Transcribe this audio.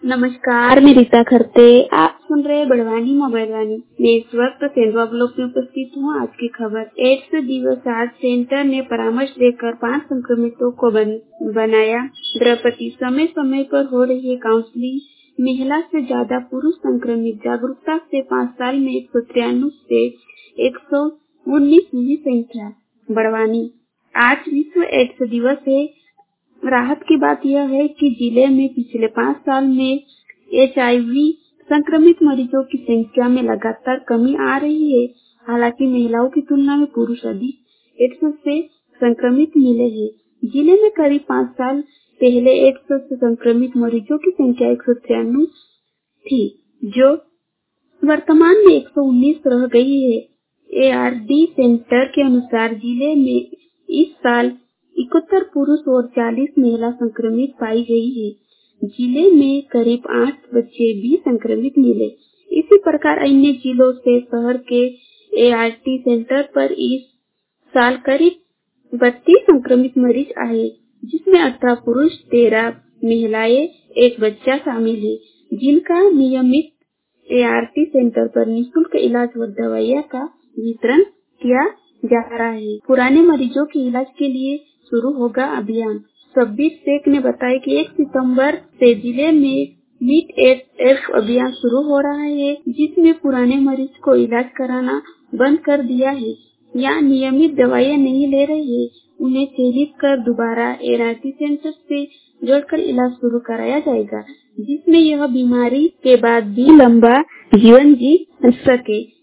नमस्कार, मैं रीता खरते। आप सुन रहे बड़वानी मोबाइल वाणी। मैं इस वक्त सेंधवा ब्लॉक में उपस्थित हूँ। आज की खबर। एड्स दिवस आज सेंटर ने परामर्श देकर 5 संक्रमितों को बनाया द्रौपदी। समय समय पर हो रही है काउंसलिंग। महिला से ज्यादा पुरुष संक्रमित। जागरूकता से 5 साल में 193 से 119 हुई संख्या। बड़वानी। आज विश्व एड्स दिवस है। राहत की बात यह है कि जिले में पिछले 5 साल में HIV संक्रमित मरीजों की संख्या में लगातार कमी आ रही है। हालांकि महिलाओं की तुलना में पुरुष अधिक एड्स से संक्रमित मिले हैं। जिले में करीब 5 साल पहले एड्स से संक्रमित मरीजों की संख्या 193 थी, जो वर्तमान में 119 रह गई है। ARD सेंटर के अनुसार जिले में इस साल 71 पुरुष और 40 महिला संक्रमित पाई गई है। जिले में करीब 8 बच्चे भी संक्रमित मिले। इसी प्रकार अन्य जिलों से शहर के ART सेंटर पर इस साल करीब 32 संक्रमित मरीज आए, जिसमें 18 पुरुष, 13 महिलाएं, 1 बच्चा शामिल है, जिनका नियमित ART सेंटर पर निःशुल्क इलाज व दवाइयाँ का वितरण किया जा रहा है। पुराने मरीजों के इलाज के लिए शुरू होगा अभियान। शब्बीर शेख ने बताया कि 1 सितंबर से जिले में मीट एड्स अभियान शुरू हो रहा है, जिसमें पुराने मरीज को इलाज कराना बंद कर दिया है या नियमित दवाइयाँ नहीं ले रहे हैं, उन्हें चयनित कर दोबारा ART सेंटर से जोड़कर इलाज शुरू कराया जाएगा, जिसमें यह बीमारी के बाद भी लंबा जीवन जी सके।